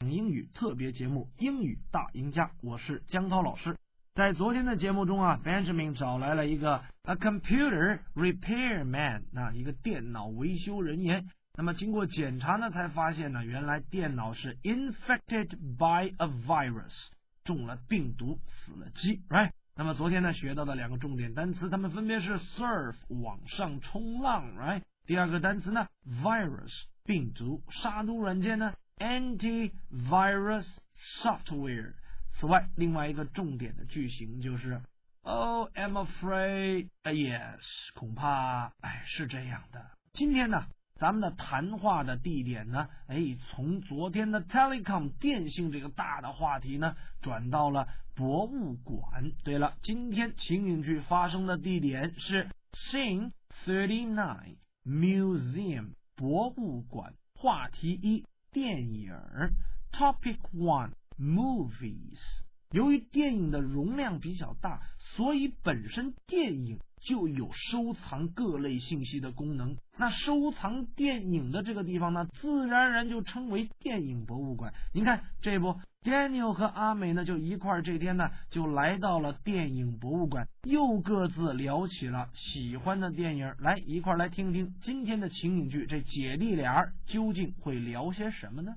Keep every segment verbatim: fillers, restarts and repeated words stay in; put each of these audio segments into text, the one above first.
英语特别节目英语大赢家，我是江涛老师。在昨天的节目中啊 Benjamin 找来了一个 a computer repairman 啊，一个电脑维修人员。那么经过检查呢，才发现呢，原来电脑是 infected by a virus， 中了病毒，死了机 right。 那么昨天呢学到的两个重点单词，它们分别是 surf 网上冲浪 right， 第二个单词呢 virus 病毒，杀毒软件呢 antivirus software。 此外另外一个重点的句型就是 Oh I'm afraid yes， 恐怕哎是这样的。今天呢咱们的谈话的地点呢，哎，从昨天的 telecom 电信这个大的话题呢，转到了博物馆。对了，今天情景剧发生的地点是 Scene thirty-nine Museum 博物馆。话题一，电影。Topic one Movies。 由于电影的容量比较大，所以本身电影就有收藏各类信息的功能。那收藏电影的这个地方呢，自然而然就称为电影博物馆。您看这不 Daniel 和阿美呢就一块儿这天呢就来到了电影博物馆，又各自聊起了喜欢的电影。来一块儿来听听今天的情景剧，这姐弟俩究竟会聊些什么呢？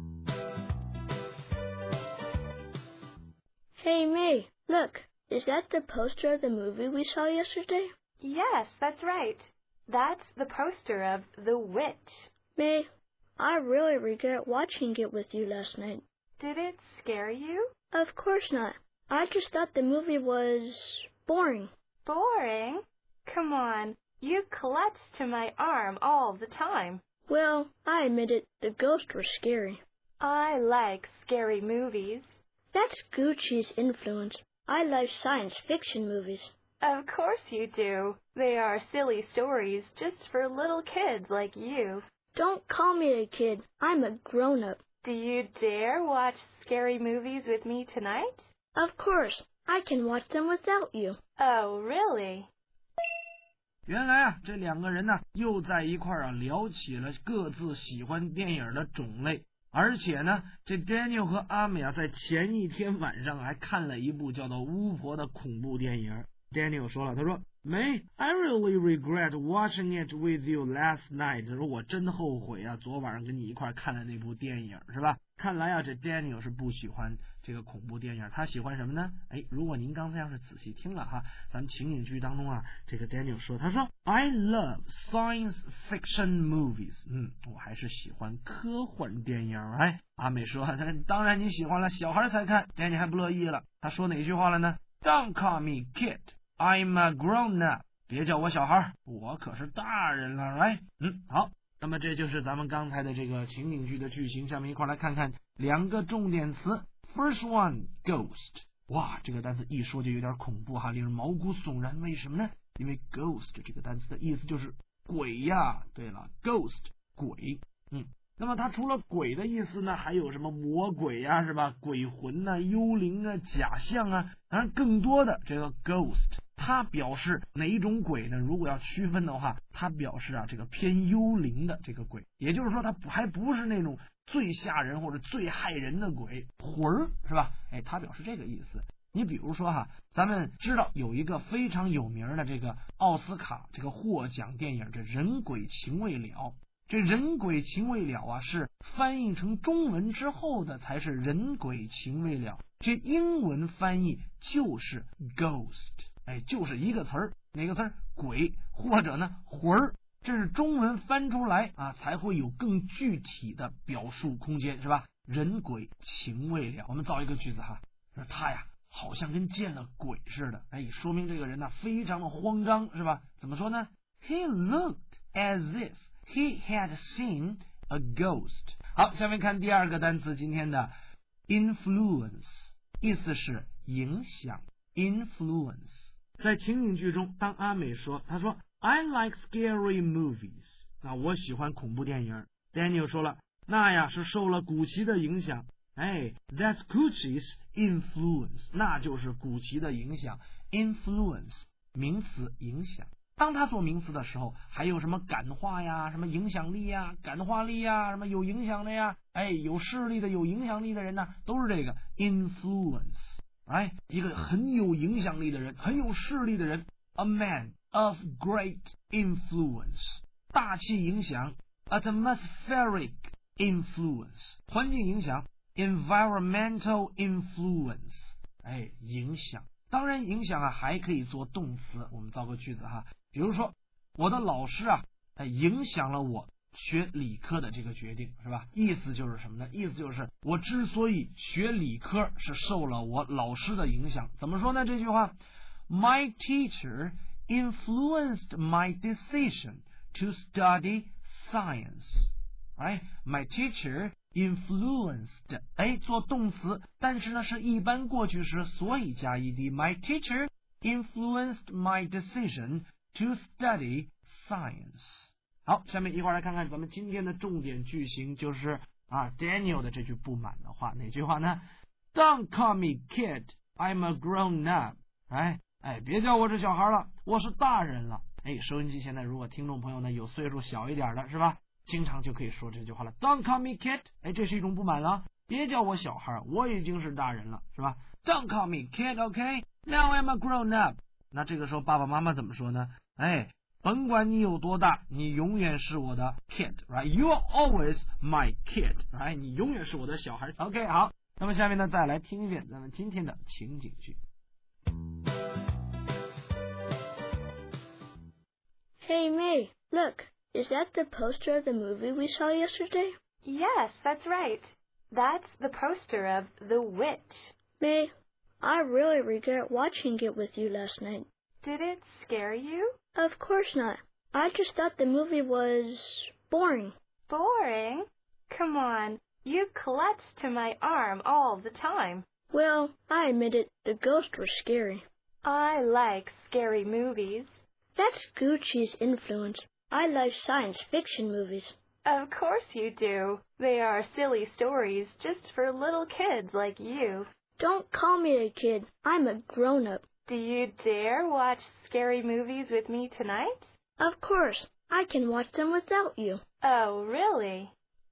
Hey May, look, is that the poster of the movie we saw yesterday? Yes, that's right. That's the poster of The Witch. May, I really regret watching it with you last night. Did it scare you? Of course not. I just thought the movie was boring. Boring? Come on, you clutched to my arm all the time. Well, I admit it, the ghosts were scary. I like scary movies. That's Gucci's influence. I like science fiction movies. Of course you do. They are silly stories just for little kids like you. Don't call me a kid. I'm a grown-up. Do you dare watch scary movies with me tonight? Of course. I can watch them without you. Oh, really? 原来啊，这两个人呢又在一块儿啊聊起了各自喜欢电影的种类。而且呢，这 Daniel 和阿美啊，在前一天晚上还看了一部叫做《巫婆》的恐怖电影。Daniel 说了，他说 May, I really regret watching it with you last night。 他说我真后悔啊，昨晚上跟你一块看的那部电影，是吧？看来啊，这 Daniel 是不喜欢这个恐怖电影，他喜欢什么呢？哎，如果您刚才要是仔细听了哈，咱们情景剧当中啊，这个 Daniel 说，他说 I love science fiction movies。 嗯，我还是喜欢科幻电影。哎，阿美说，当然你喜欢了，小孩才看。Daniel 还不乐意了，他说哪句话了呢？ Don't call me kid, I'm a grown up。 别叫我小孩，我可是大人了。哎，嗯，好。那么这就是咱们刚才的这个情景剧的剧情，下面一块来看看两个重点词。 First one, ghost。 哇，这个单词一说就有点恐怖哈，令人毛骨悚然。为什么呢？因为 ghost 这个单词的意思就是鬼呀。对了 ghost 鬼。嗯，那么它除了鬼的意思呢，还有什么魔鬼呀，是吧？鬼魂啊，幽灵啊，假象啊。当然更多的这个 ghost它表示哪一种鬼呢？如果要区分的话，它表示啊这个偏幽灵的这个鬼，也就是说它还不是那种最吓人或者最害人的鬼，魂儿，是吧？哎，它表示这个意思。你比如说哈，咱们知道有一个非常有名的这个奥斯卡这个获奖电影，这人鬼情未了。这人鬼情未了啊，是翻译成中文之后的才是人鬼情未了。这英文翻译就是 ghost。哎，就是一个词儿，哪个词儿？鬼，或者呢魂儿。这是中文翻出来啊，才会有更具体的表述空间，是吧？人鬼情未了。我们造一个句子哈，说他呀好像跟见了鬼似的。哎，说明这个人呢非常的慌张，是吧？怎么说呢？ He looked as if he had seen a ghost。 好，下面看第二个单词，今天的 influence， 意思是影响。 influence。在情景剧中，当阿美说，他说 I like scary movies， 那我喜欢恐怖电影。 Daniel 说了，那呀是受了古奇的影响。哎 That's Gucci's influence， 那就是古奇的影响。 influence 名词影响。 当它做名词的时候，还有什么感化呀，什么影响力呀，感化力呀，什么有影响的呀，哎，有势力的，有影响力的人呢，都是这个 influence， 哎，一个很有影响力的人，很有势力的人 ，a man of great influence， 大气影响 atmospheric influence， 环境影响 environmental influence， 哎，影响。当然影响啊还可以做动词，我们造个句子哈，比如说我的老师啊影响了我学理科的这个决定，是吧？意思就是什么呢？意思就是我之所以学理科是受了我老师的影响。怎么说呢？这句话 My teacher influenced my decision to study science. Right? My teacher influenced， 哎，做动词，但是呢是一般过去时，所以加 ed。 My teacher influenced my decision to study science。 好，下面一块来看看咱们今天的重点句型，就是啊 Daniel 的这句不满的话，哪句话呢？ Don't call me kid, I'm a grown up。 哎哎，别叫我这小孩了，我是大人了。哎，收音机前呢，如果听众朋友呢有岁数小一点的，是吧？经常就可以说这句话了 Don't call me kid， 哎，这是一种不满了，别叫我小孩，我已经是大人了，是吧？ Don't call me kid, OK? Now I'm a grown up。 那这个时候爸爸妈妈怎么说呢？哎，甭管你有多大，你永远是我的 kid， right? You're always my kid， right? 你永远是我的小孩。 OK， 好，那么下面呢再来听一遍咱们今天的情景剧。 Hey May, look.Is that the poster of the movie we saw yesterday? Yes, that's right. That's the poster of The Witch. May, I really regret watching it with you last night. Did it scare you? Of course not. I just thought the movie was boring. Boring? Come on, you clutched to my arm all the time. Well, I admit it, the ghosts were scary. I like scary movies. That's Gucci's influence.I like science fiction movies. Of course you do. They are silly stories just for little kids like you. Don't call me a kid. I'm a grown-up. Do you dare watch scary movies with me tonight? Of course. I can watch them without you. Oh, really?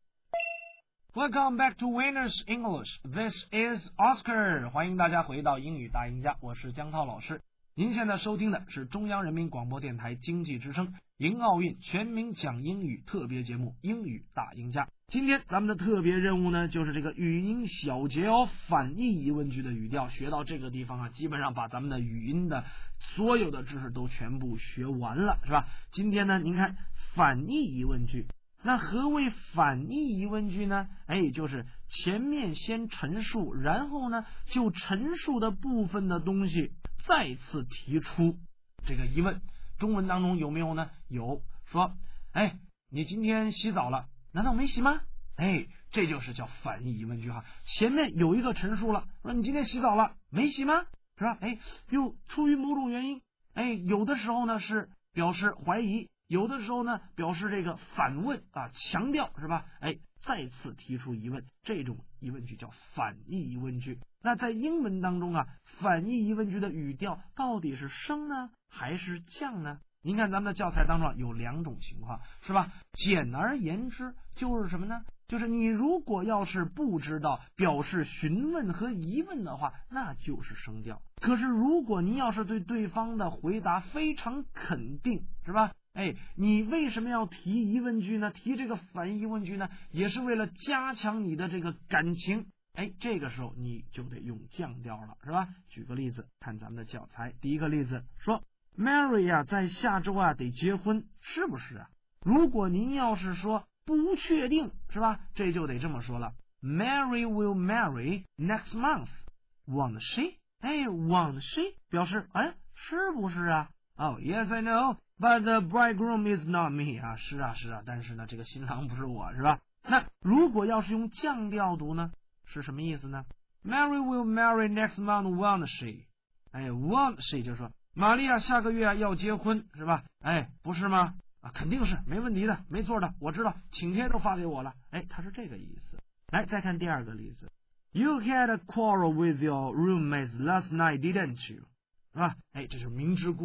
Welcome back to Winners English. This is Oscar. 欢迎大家回到英语大赢家，我是江涛老师。您现在收听的是中央人民广播电台经济之声迎奥运全民讲英语特别节目《英语大赢家》。今天咱们的特别任务呢，就是这个语音小节哦，反义疑问句的语调。学到这个地方啊，基本上把咱们的语音的所有的知识都全部学完了，是吧？今天呢，您看反义疑问句。那何谓反义疑问句呢？哎，就是前面先陈述，然后呢，就陈述的部分的东西再次提出这个疑问。中文当中有没有呢？有，说，哎，你今天洗澡了，难道没洗吗？哎，这就是叫反义疑问句哈。前面有一个陈述了，说你今天洗澡了，没洗吗？是吧？哎，又出于某种原因，哎，有的时候呢是表示怀疑。有的时候呢，表示这个反问啊，强调是吧？哎，再次提出疑问，这种疑问句叫反义疑问句。那在英文当中啊，反义疑问句的语调到底是升呢，还是降呢？您看咱们的教材当中有两种情况，是吧？简而言之，就是什么呢？就是你如果要是不知道表示询问和疑问的话，那就是升调。可是如果您要是对对方的回答非常肯定，是吧？哎，你为什么要提疑问句呢？提这个反义疑问句呢，也是为了加强你的这个感情。哎，这个时候你就得用降调了，是吧？举个例子，看咱们的教材。第一个例子说 Mary 啊，在下周啊得结婚，是不是啊？如果您要是说不确定，是吧？这就得这么说了 Mary will marry next month, won't she? 哎 won't she 表示哎是不是啊？ Oh yes I know, but the bridegroom is not me 啊，是啊是啊，但是呢这个新郎不是我，是吧？那如果要是用降调读呢，是什么意思呢？ Mary will marry next month, won't she? 哎 won't she 就说玛利亚下个月要结婚，是吧？哎不是吗？啊，肯定是没问题的，没错的，我知道，请帖都发给我了。哎，他是这个意思。来，再看第二个例子 ，You had a quarrel with your roommates last night, didn't you？ 是吧？哎，这是明知故问了。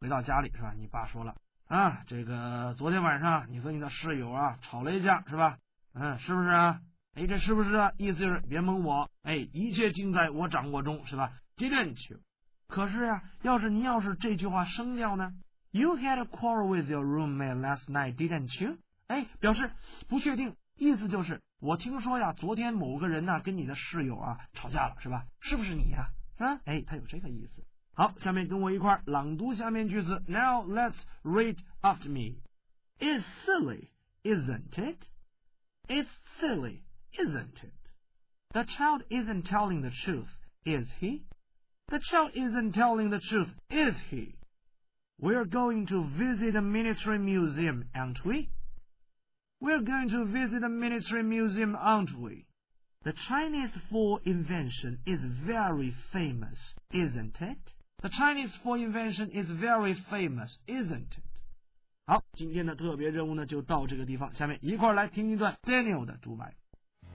回到家里是吧？你爸说了啊，这个昨天晚上你和你的室友啊吵了一架是吧？嗯，是不是啊？哎，这是不是啊？意思就是别蒙我，哎，一切尽在我掌握中是吧 ？Didn't you？ 可是啊，要是你要是这句话生掉呢 ？You had a quarrel with your roommate last night, didn't you？ 哎，表示不确定，意思就是我听说呀，昨天某个人呢跟你的室友啊吵架了是吧？是不是你呀？啊，哎，他有这个意思。好，下面跟我一块朗读下面句子。Now let's read after me. It's silly, isn't it? It's silly, isn't it? The child isn't telling the truth, is he? The child isn't telling the truth, is he? We're going to visit a military museum, aren't we? We're going to visit a military museum, aren't we? The Chinese fall invention is very famous, isn't it? The Chinese fall invention is very famous, isn't it? 好，今天的特别任务呢就到这个地方，下面一块来听一段 Daniel 的独白。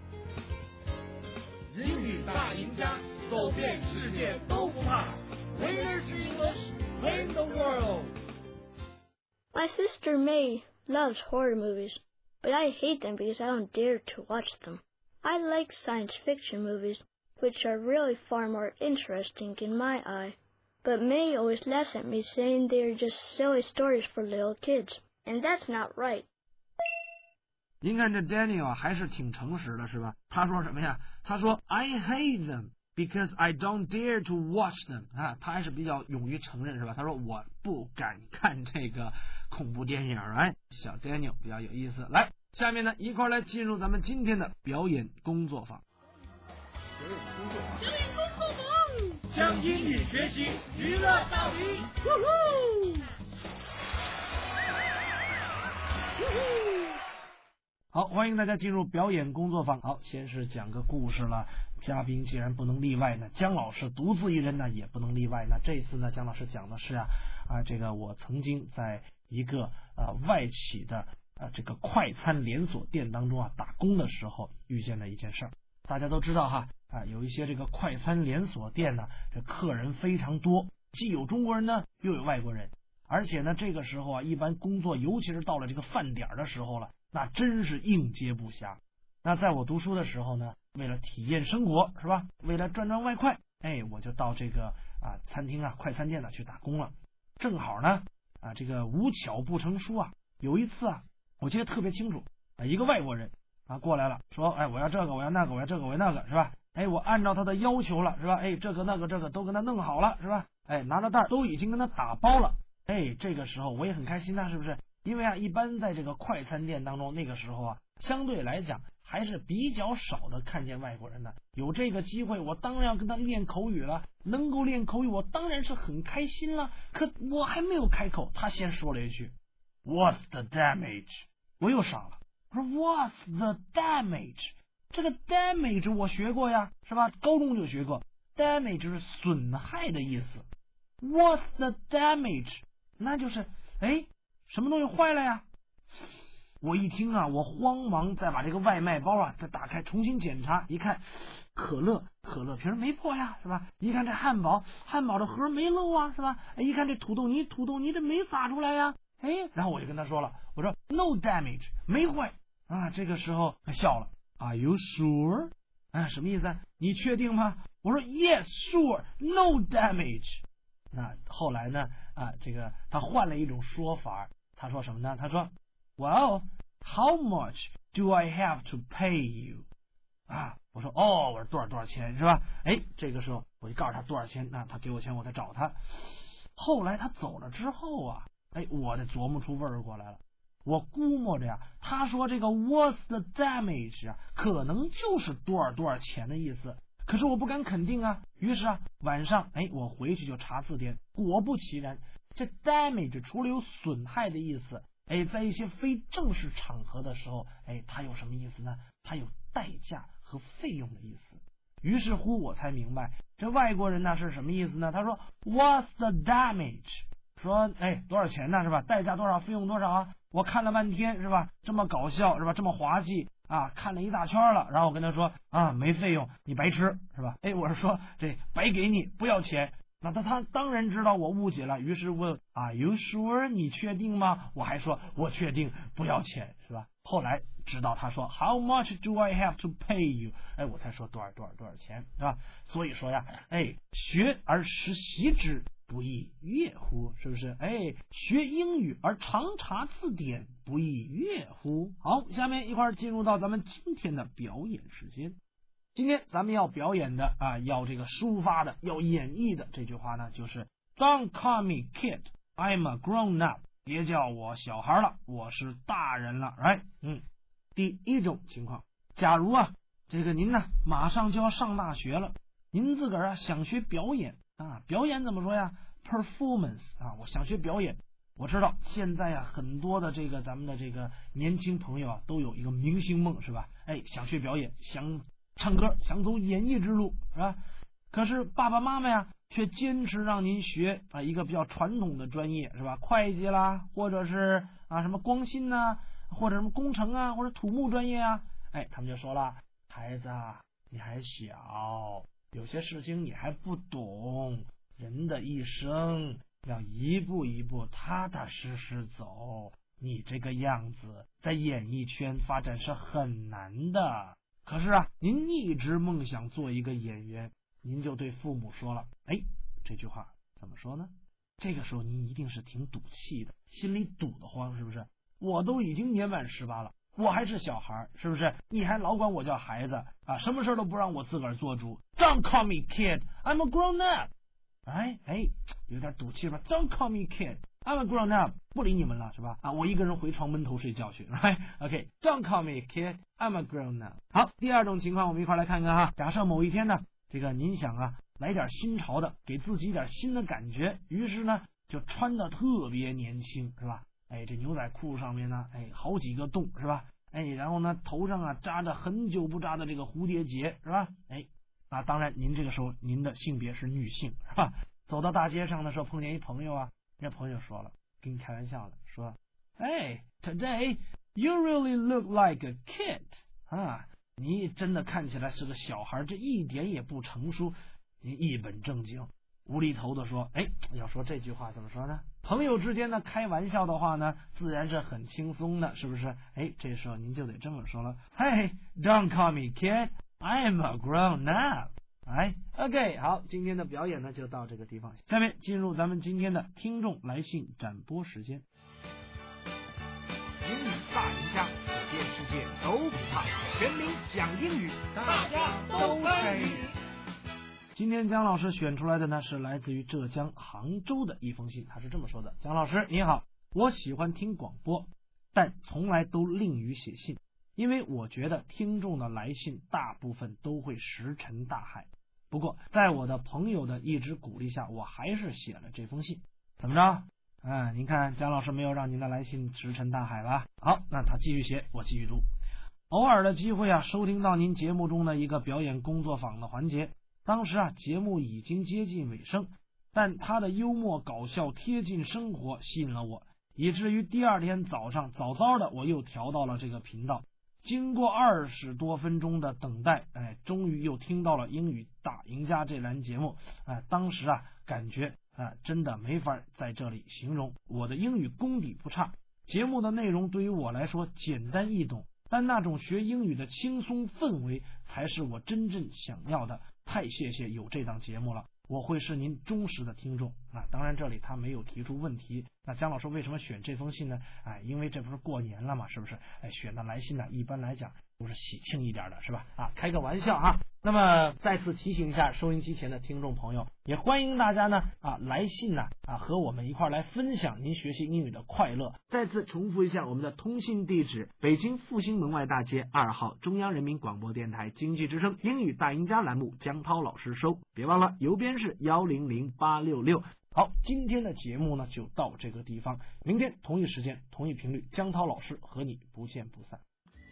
英语大赢家，走遍世界都不怕。Winners English, win the world. My sister May loves horror movies, but I hate them because I don't dare to watch them. I like science fiction movies, which are really far more interesting in my eye. But May always laughs at me saying they are just silly stories for little kids, and that's not right. 您看这 Daniel 啊，还是挺诚实的，是吧？他说什么呀？他说 I hate them because I don't dare to watch them 啊，他还是比较勇于承认，是吧？他说我不敢看这个恐怖电影。哎，小 Daniel 比较有意思。来，下面呢一块来进入咱们今天的表演工作坊。 表演工作坊，表演工作坊，将英语学习娱乐到底。呼呼， 呼呼。好，欢迎大家进入表演工作坊。好，先是讲个故事了。嘉宾既然不能例外呢，姜老师独自一人呢也不能例外。那这次呢，姜老师讲的是啊啊，这个我曾经在一个呃外企的呃这个快餐连锁店当中啊打工的时候遇见的一件事儿。大家都知道哈啊，有一些这个快餐连锁店呢，这客人非常多，既有中国人呢，又有外国人。而且呢，这个时候啊，一般工作，尤其是到了这个饭点的时候了，那真是应接不暇。那在我读书的时候呢，为了体验生活，是吧？为了赚赚外快，哎，我就到这个啊餐厅啊快餐店呢去打工了。正好呢啊这个无巧不成书啊，有一次啊，我记得特别清楚啊，一个外国人啊过来了，说哎我要这个我要那个我要这个我要那个，是吧？哎，我按照他的要求了，是吧？哎，这个那个这个都跟他弄好了，是吧？哎，拿着袋都已经跟他打包了。哎，这个时候我也很开心呐，是不是？因为啊，一般在这个快餐店当中，那个时候啊，相对来讲还是比较少的看见外国人的。有这个机会，我当然要跟他练口语了。能够练口语，我当然是很开心了。可我还没有开口，他先说了一句 "What's the damage？" 我又傻了，我说 "What's the damage？" 这个 damage 我学过呀，是吧？高中就学过 ，damage 是损害的意思。What's the damage？ 那就是哎。什么东西坏了呀？我一听啊，我慌忙再把这个外卖包啊再打开重新检查，一看可乐可乐瓶没破呀，是吧？一看这汉堡汉堡的盒没漏啊，是吧？一看这土豆泥土豆泥这没洒出来呀，哎，然后我就跟他说了，我说 no damage 没坏啊。这个时候他笑了 ，Are you sure？ 啊，什么意思啊？你确定吗？我说 Yes sure no damage。那后来呢啊，这个他换了一种说法。他说什么呢？他说 Well, how much do I have to pay you? 啊，我说哦，我说多少多少钱是吧？哎，这个时候我就告诉他多少钱，那他给我钱我再找他。后来他走了之后啊，哎，我得琢磨出味儿过来了。我估摸着呀，他说这个 What's the damage 啊，可能就是多少多少钱的意思。可是我不敢肯定啊。于是啊，晚上哎，我回去就查字典，果不其然。这 damage 除了有损害的意思，哎，在一些非正式场合的时候，哎，它有什么意思呢？它有代价和费用的意思。于是乎我才明白，这外国人呢是什么意思呢？他说 What's the damage？ 说哎多少钱呢？是吧？代价多少？费用多少啊？我看了半天是吧？这么搞笑是吧？这么滑稽啊，看了一大圈了。然后我跟他说啊，没费用，你白吃是吧？哎，我是说这白给你，不要钱。 那他他当然知道我误解了，于是问 Are you sure？ 你确定吗？我还说我确定，不要钱，是吧？后来直到他说 How much do I have to pay you？ 哎，我才说多少多少多少钱，是吧？所以说呀，哎，学而时习之，不亦说乎？是不是？哎，学英语而常查字典，不亦说乎？好，下面一块进入到咱们今天的表演时间。今天咱们要表演的啊，要这个抒发的，要演绎的这句话呢，就是 Don't call me kid, I'm a grown up。别叫我小孩了，我是大人了，right？ 嗯，第一种情况，假如啊，这个您呢马上就要上大学了，您自个儿啊想学表演啊，表演怎么说呀 ？performance 啊，我想学表演。我知道现在啊，很多的这个咱们的这个年轻朋友啊，都有一个明星梦，是吧？哎，想学表演，想唱歌，想走演艺之路，是吧？可是爸爸妈妈呀，却坚持让您学啊一个比较传统的专业，是吧？会计啦，或者是啊什么光芯呐，或者什么工程啊，或者土木专业啊。哎，他们就说了，孩子啊，你还小，有些事情你还不懂，人的一生要一步一步踏踏实实走，你这个样子在演艺圈发展是很难的。可是啊，您一直梦想做一个演员，您就对父母说了，哎，这句话怎么说呢？这个时候您一定是挺赌气的，心里堵得慌，是不是？我都已经年满十八了，我还是小孩，是不是？你还老管我叫孩子啊？什么事都不让我自个儿做主。Don't call me kid, I'm a grown up。哎哎，有点赌气吧 ？Don't call me kid, I'm a grown up。不理你们了，是吧？啊，我一个人回床闷头睡觉去。Right? OK, don't call me kid, I'm a grown up。好，第二种情况，我们一块来看看哈。假设某一天呢，这个您想啊，来点新潮的，给自己一点新的感觉，于是呢，就穿的特别年轻，是吧？哎，这牛仔裤上面呢，哎，好几个洞，是吧？哎，然后呢，头上啊扎着很久不扎的这个蝴蝶结，是吧？哎，啊，当然您这个时候您的性别是女性，是吧？走到大街上的时候碰见一朋友啊，人家朋友说了，跟你开玩笑的，说，哎 ，Today you really look like a kid 啊，你真的看起来是个小孩，这一点也不成熟。你一本正经无厘头的说，哎，要说这句话怎么说呢？朋友之间的开玩笑的话呢，自然是很轻松的，是不是？哎，这时候您就得这么说了， Hey, don't call me kid, I'm a grown up。 哎 OK， 好，今天的表演呢就到这个地方，下面进入咱们今天的听众来信展播时间。 英语大赢家，走遍世界都不怕，全民讲英语，大家都参与。 今天姜老师选出来的呢是来自于浙江杭州的一封信，他是这么说的：姜老师你好，我喜欢听广播，但从来都吝于写信，因为我觉得听众的来信大部分都会石沉大海。不过在我的朋友的一直鼓励下，我还是写了这封信。怎么着？嗯，您看姜老师没有让您的来信石沉大海吧？好，那他继续写，我继续读。偶尔的机会啊，收听到您节目中的一个表演工作坊的环节。当时啊，节目已经接近尾声，但他的幽默搞笑贴近生活吸引了我，以至于第二天早上早早的我又调到了这个频道。经过二十多分钟的等待，哎，终于又听到了英语大赢家这栏节目。哎，当时啊，感觉啊，真的没法在这里形容。我的英语功底不差，节目的内容对于我来说简单易懂，但那种学英语的轻松氛围才是我真正想要的。太谢谢有这档节目了，我会是您忠实的听众啊。当然这里他没有提出问题。那姜老师为什么选这封信呢？哎，因为这不是过年了嘛，是不是？哎，选的来信呢，一般来讲都是喜庆一点的，是吧？啊，开个玩笑啊。那么再次提醒一下收音机前的听众朋友，也欢迎大家呢啊来信呢啊和我们一块来分享您学习英语的快乐。再次重复一下我们的通信地址：北京复兴门外大街二号中央人民广播电台经济之声英语大赢家栏目，姜涛老师收。别忘了邮编是幺零零八六六。好，今天的节目呢就到这个地方，明天同一时间同一频率，姜涛老师和你不见不散。